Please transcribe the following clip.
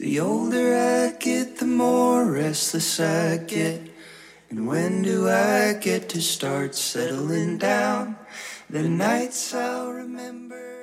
The older I get, the more restless I get. And when do I get to start settling down? The nights I'll remember.